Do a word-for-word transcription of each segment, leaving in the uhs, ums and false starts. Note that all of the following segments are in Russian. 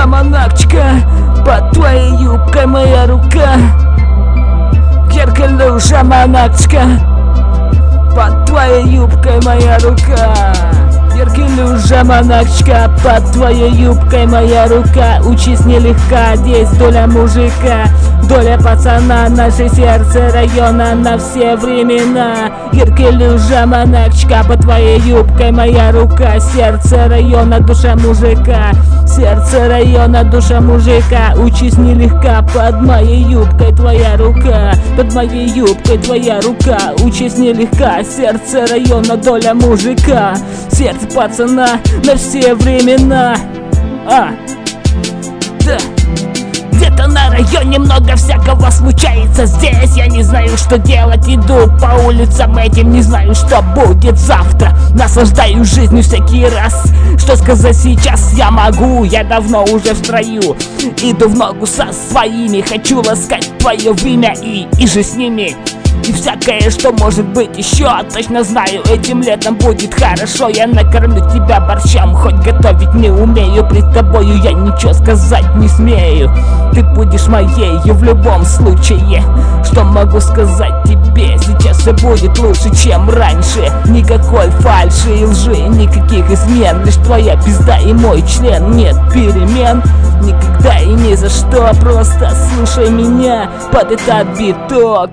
Жаманакчка, под твоей юбкой моя рука. Геркулю, жаманакчка, под твоей юбкой моя рука. Геркулю, жаманакчка, под твоей юбкой моя рука. Учись нелегка, здесь доля мужика, доля пацана, наше сердце района на все времена. Геркулю, жаманакчка, под твоей юбкой моя рука. Сердце района, душа мужика, сердце района, душа мужика. Учись нелегка, под моей юбкой твоя рука, под моей юбкой твоя рука. Учись нелегка, сердце района, доля мужика, сердце пацана на все времена. А, да. Где-то на районе много всякого случается. Здесь я не знаю, что делать. Иду по улицам этим, не знаю, что будет завтра. Наслаждаюсь жизнью всякий раз. Что сказать сейчас я могу? Я давно уже в строю, иду в ногу со своими. Хочу ласкать твое имя и, и же с ними. И всякое, что может быть еще. Точно знаю, этим летом будет хорошо. Я накормлю тебя борщом, хоть готовить не умею. Пред тобою я ничего сказать не смею. Ты будешь моей в любом случае. Что могу сказать тебе? Сейчас все будет лучше, чем раньше. Никакой фальши и лжи, никаких измен. Лишь твоя пизда и мой член. Нет перемен никогда и ни за что. Просто слушай меня под этот биток,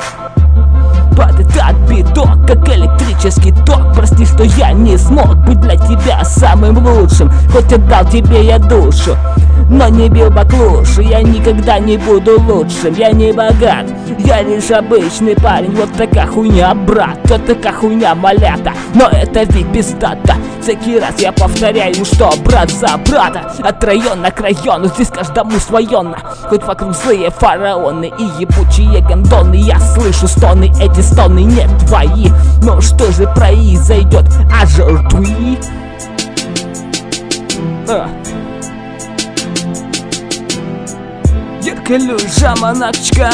под этот биток, как электрический ток. Прости, что я не смог быть для тебя самым лучшим, хоть отдал тебе я душу, но не бил баклушу. Я никогда не буду лучшим, я не богат, я лишь обычный парень. Вот такая хуйня, брат, вот такая хуйня, малята. Но это ведь пиздата. Всякий раз я повторяю, что брат за брата, от района к району, здесь каждому свое. Хоть вокруг злые фараоны и ебучие гондоны, я слышу стоны, эти стоны не твои. Но что же произойдет? А жертвы? А. Геркулю, жаманакчка,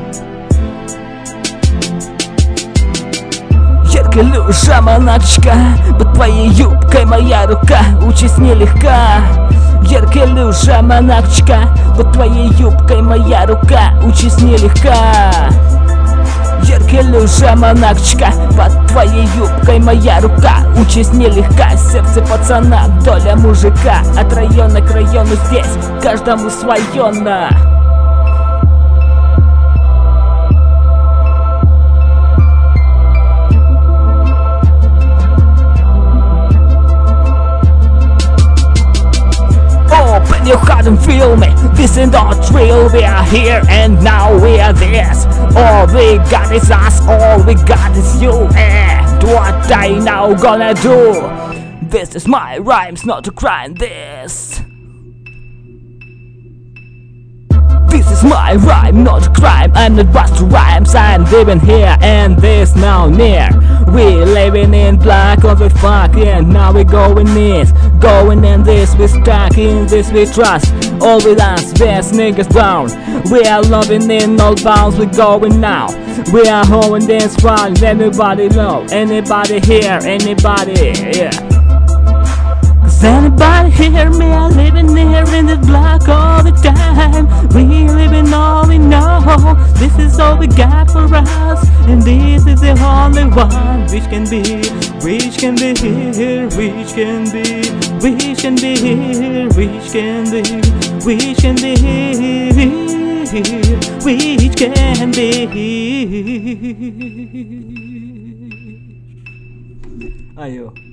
Геркулю, жаманакчка, под твоей юбкой моя рука. Учись нелегка. Геркулю, жаманакчка, под твоей юбкой моя рука. Учись нелегка. Геркулю, жаманакчка, под твоей юбкой моя рука. Учись нелегка, сердце пацана, доля мужика. От района к району, здесь каждому свое на. Open your heart and feel me. This ain't no thrill. We are here and now we are this. All we got is us. All we got is you. And what I now gonna do? This is my rhymes, not a crime. This. This is my rhyme, not a crime. I'm not busting rhymes. I'm living here and this now near. We living in black on the fuck, and now we going this, going in this, we stuck in this, we trust. All with us, best niggas down. We are loving in all bounds, we going now. We are holding this fun, anybody know, anybody here, anybody, yeah. Cause anybody hear me, I'm living here in this block all the time. We living all we know, this is all we got for us. And this is the only one which can be, which can be here, which can be, which can be here, which can be, which can be here, which can be here. Ayo.